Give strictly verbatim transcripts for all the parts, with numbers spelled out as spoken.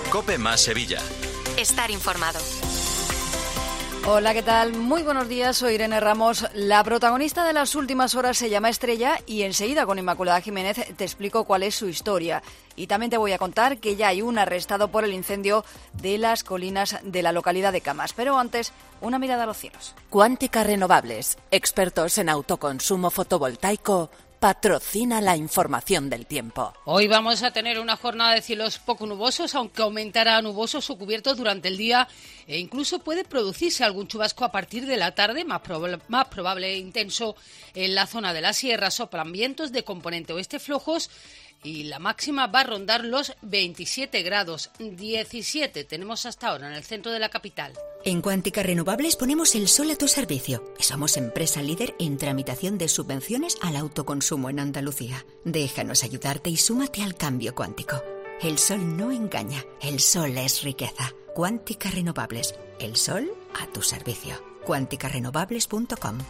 COPE más Sevilla. Estar informado. Hola, ¿qué tal? Muy buenos días, soy Irene Ramos. La protagonista de las últimas horas se llama Estrella y enseguida con Inmaculada Jiménez te explico cuál es su historia. Y también te voy a contar que ya hay un arrestado por el incendio de las colinas de la localidad de Camas. Pero antes, una mirada a los cielos. Cuántica Renovables, expertos en autoconsumo fotovoltaico, patrocina la información del tiempo. Hoy vamos a tener una jornada de cielos poco nubosos, aunque aumentará nubosos o cubiertos durante el día e incluso puede producirse algún chubasco a partir de la tarde, más probable, más probable e intenso en la zona de la sierra. Soplan vientos de componente oeste flojos y la máxima va a rondar los veintisiete grados, diecisiete tenemos hasta ahora en el centro de la capital. En Cuántica Renovables ponemos el sol a tu servicio y somos empresa líder en tramitación de subvenciones al autoconsumo en Andalucía. Déjanos ayudarte y súmate al cambio cuántico. El sol no engaña, el sol es riqueza. Cuántica Renovables, el sol a tu servicio. cuántica renovables punto com.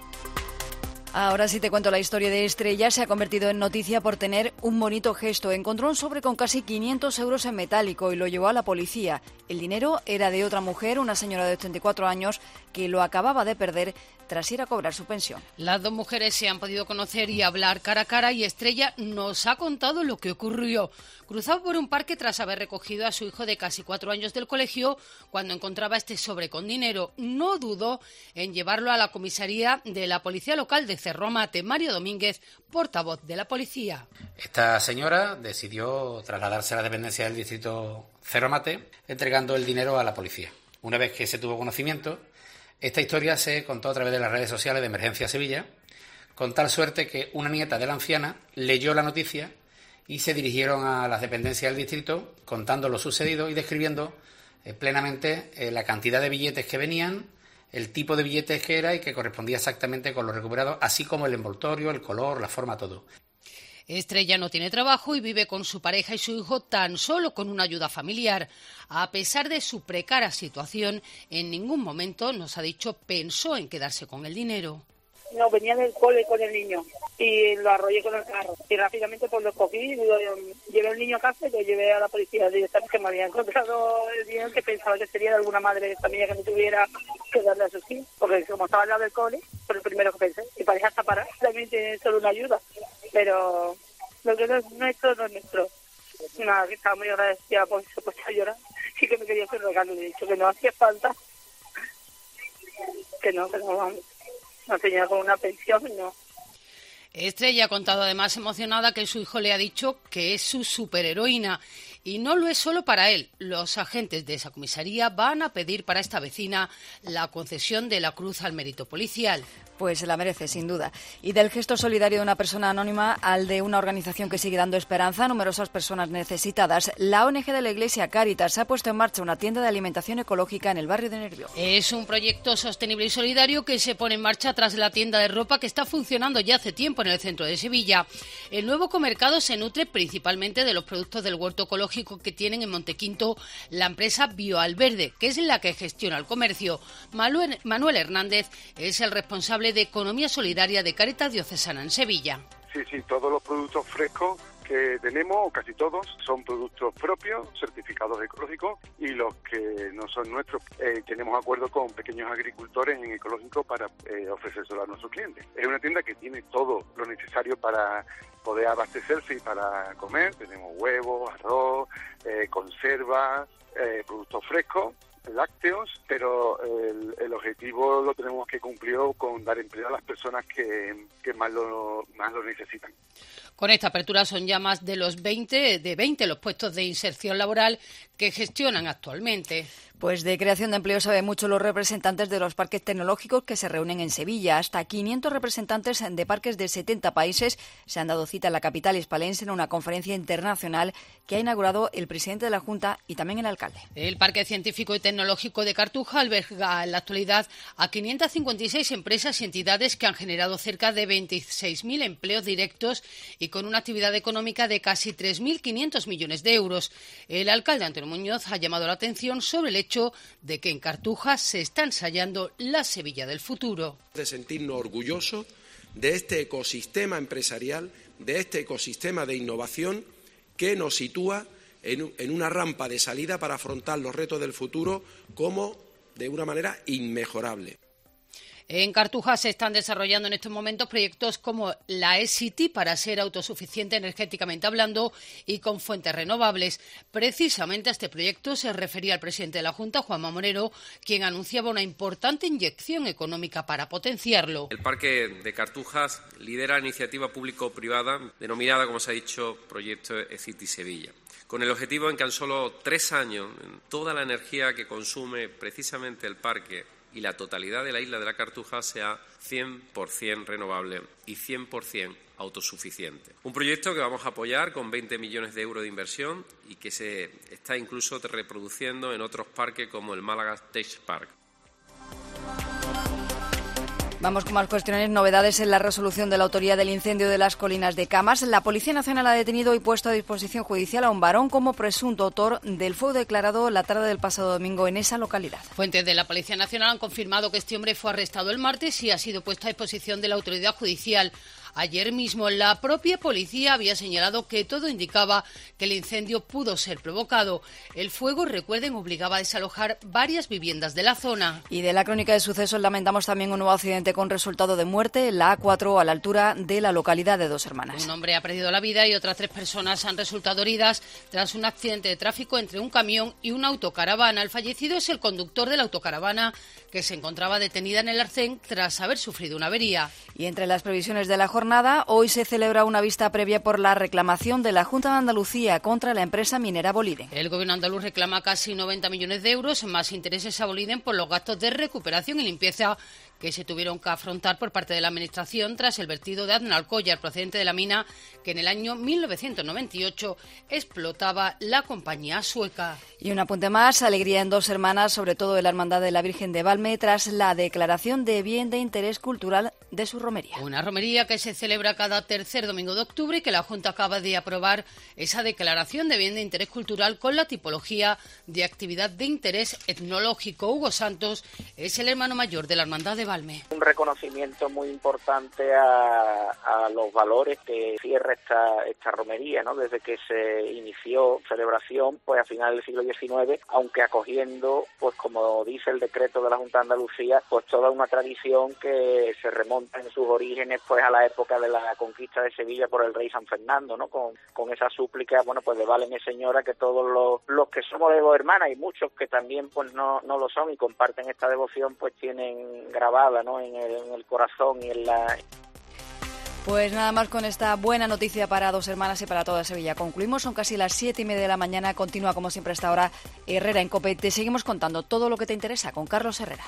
Ahora sí te cuento la historia de Estrella. Se ha convertido en noticia por tener un bonito gesto. Encontró un sobre con casi quinientos euros en metálico y lo llevó a la policía. El dinero era de otra mujer, una señora de ochenta y cuatro años, que lo acababa de perder tras ir a cobrar su pensión. Las dos mujeres se han podido conocer y hablar cara a cara y Estrella nos ha contado lo que ocurrió. Cruzaba por un parque tras haber recogido a su hijo de casi cuatro años del colegio cuando encontraba este sobre con dinero. No dudó en llevarlo a la comisaría de la policía local de Cerro Mate. Mario Domínguez, portavoz de la policía. Esta señora decidió trasladarse a la dependencia del distrito Cerro Mate entregando el dinero a la policía. Una vez que se tuvo conocimiento, esta historia se contó a través de las redes sociales de Emergencia Sevilla, con tal suerte que una nieta de la anciana leyó la noticia y se dirigieron a las dependencias del distrito contando lo sucedido y describiendo eh, plenamente eh, la cantidad de billetes que venían, el tipo de billetes que era y que correspondía exactamente con lo recuperado, así como el envoltorio, el color, la forma, todo. Estrella no tiene trabajo y vive con su pareja y su hijo tan solo con una ayuda familiar. A pesar de su precaria situación, en ningún momento, nos ha dicho, pensó en quedarse con el dinero. No, venía del cole con el niño y lo arrollé con el carro. Y rápidamente pues lo cogí, lo, llevé al niño a casa y lo llevé a la policía directamente, que me había encontrado el dinero que pensaba que sería de alguna madre de familia que no tuviera que darle a sus hijos. Porque como estaba al lado del cole, fue lo primero que pensé. Y pareja hasta parar, también tiene solo una ayuda. Pero lo que no es nuestro, no es nuestro. Nada, que estaba muy agradecida por eso, pues a llorar. Sí que me quería hacer regalo, le he dicho que no hacía falta. Que no, que no vamos. No tenía con una pensión, no. Estrella ha contado además emocionada que su hijo le ha dicho que es su superheroína. Y no lo es solo para él. Los agentes de esa comisaría van a pedir para esta vecina la concesión de la Cruz al Mérito Policial. Pues se la merece, sin duda. Y del gesto solidario de una persona anónima al de una organización que sigue dando esperanza a numerosas personas necesitadas, la O N G de la Iglesia Cáritas ha puesto en marcha una tienda de alimentación ecológica en el barrio de Nervión. Es un proyecto sostenible y solidario que se pone en marcha tras la tienda de ropa que está funcionando ya hace tiempo en el centro de Sevilla. El nuevo comercado se nutre principalmente de los productos del huerto ecológico que tienen en Montequinto la empresa Bioalverde, que es la que gestiona el comercio. Manuel, Manuel Hernández es el responsable de Economía Solidaria de Cáritas Diocesana en Sevilla. Sí, sí, todos los productos frescos que tenemos, o casi todos, son productos propios, certificados ecológicos, y los que no son nuestros, eh, tenemos acuerdo con pequeños agricultores en ecológico para eh, ofrecérselo a nuestros clientes. Es una tienda que tiene todo lo necesario para poder abastecerse y para comer. Tenemos huevos, arroz, eh, conservas, eh, productos frescos, lácteos, pero el, el objetivo lo tenemos que cumplir con dar empleo a las personas que, que más lo más lo necesitan. Con esta apertura son ya más de los veinte, de veinte los puestos de inserción laboral que gestionan actualmente. Pues de creación de empleo saben mucho los representantes de los parques tecnológicos que se reúnen en Sevilla. Hasta quinientos representantes de parques de setenta países se han dado cita en la capital hispalense en una conferencia internacional que ha inaugurado el presidente de la Junta y también el alcalde. El Parque Científico y Tecnológico de Cartuja alberga en la actualidad a quinientas cincuenta y seis empresas y entidades que han generado cerca de veintiséis mil empleos directos y con una actividad económica de casi tres mil quinientos millones de euros. El alcalde Antonio Muñoz ha llamado la atención sobre el hecho de que en Cartuja se está ensayando la Sevilla del futuro. De sentirnos orgullosos de este ecosistema empresarial, de este ecosistema de innovación que nos sitúa en, en una rampa de salida para afrontar los retos del futuro como de una manera inmejorable. En Cartuja se están desarrollando en estos momentos proyectos como la E-City para ser autosuficiente energéticamente hablando y con fuentes renovables. Precisamente a este proyecto se refería el presidente de la Junta, Juanma Moreno, quien anunciaba una importante inyección económica para potenciarlo. El Parque de Cartujas lidera la iniciativa público-privada denominada, como se ha dicho, Proyecto E-City Sevilla, con el objetivo en que en solo tres años toda la energía que consume precisamente el parque y la totalidad de la isla de la Cartuja sea cien por cien renovable y cien por cien autosuficiente. Un proyecto que vamos a apoyar con veinte millones de euros de inversión y que se está incluso reproduciendo en otros parques como el Málaga Tech Park. Vamos con más cuestiones. Novedades en la resolución de la autoría del incendio de las colinas de Camas. La Policía Nacional ha detenido y puesto a disposición judicial a un varón como presunto autor del fuego declarado la tarde del pasado domingo en esa localidad. Fuentes de la Policía Nacional han confirmado que este hombre fue arrestado el martes y ha sido puesto a disposición de la autoridad judicial. Ayer mismo la propia policía había señalado que todo indicaba que el incendio pudo ser provocado. El fuego, recuerden, obligaba a desalojar varias viviendas de la zona. Y de la crónica de sucesos lamentamos también un nuevo accidente con resultado de muerte en la A cuatro a la altura de la localidad de Dos Hermanas. Un hombre ha perdido la vida y otras tres personas han resultado heridas tras un accidente de tráfico entre un camión y una autocaravana. El fallecido es el conductor de la autocaravana que se encontraba detenida en el arcén tras haber sufrido una avería. Y entre las previsiones de la jornada, hoy se celebra una vista previa por la reclamación de la Junta de Andalucía contra la empresa minera Boliden. El gobierno andaluz reclama casi noventa millones de euros más intereses a Boliden por los gastos de recuperación y limpieza que se tuvieron que afrontar por parte de la Administración tras el vertido de Aznalcóllar, procedente de la mina que en el año mil novecientos noventa y ocho explotaba la compañía sueca. Y un apunte más, alegría en Dos Hermanas, sobre todo en la Hermandad de la Virgen de Valme, tras la declaración de bien de interés cultural de su romería. Una romería que se celebra cada tercer domingo de octubre y que la Junta acaba de aprobar esa declaración de bien de interés cultural con la tipología de actividad de interés etnológico. Hugo Santos es el hermano mayor de la Hermandad de Valme. Un reconocimiento muy importante a, a los valores que cierra esta, esta romería, ¿no? Desde que se inició celebración, pues a finales del siglo diecinueve, aunque acogiendo, pues como dice el decreto de la Junta de Andalucía, pues toda una tradición que se remonta en sus orígenes pues a la época de la conquista de Sevilla por el rey San Fernando, ¿no? Con, con esa súplica, bueno, pues de váleme señora, que todos los, los que somos de Dos Hermanas y muchos que también pues no, no lo son y comparten esta devoción, pues tienen grabada, ¿no? en, el, en el corazón y en la... Pues nada más con esta buena noticia para Dos Hermanas y para toda Sevilla. Concluimos, son casi las siete y media de la mañana. Continúa como siempre hasta ahora Herrera en COPE. Te seguimos contando todo lo que te interesa con Carlos Herrera.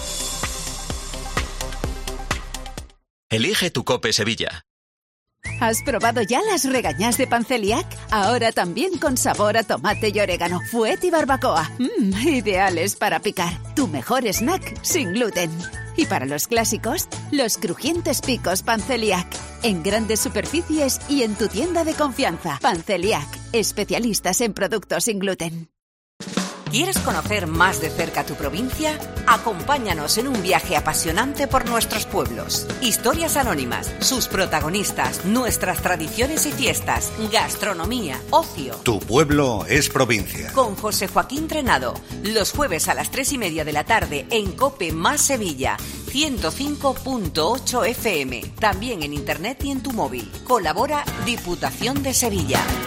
Elige tu COPE Sevilla. ¿Has probado ya las regañás de Panceliac? Ahora también con sabor a tomate y orégano, fuet y barbacoa. Mmm, ideales para picar. Tu mejor snack sin gluten. Y para los clásicos, los crujientes picos Panceliac. En grandes superficies y en tu tienda de confianza. Panceliac, especialistas en productos sin gluten. ¿Quieres conocer más de cerca tu provincia? Acompáñanos en un viaje apasionante por nuestros pueblos. Historias anónimas, sus protagonistas, nuestras tradiciones y fiestas, gastronomía, ocio. Tu pueblo es provincia. Con José Joaquín Trenado, los jueves a las tres y media de la tarde en COPE más Sevilla, ciento cinco punto ocho F M. También en internet y en tu móvil. Colabora Diputación de Sevilla.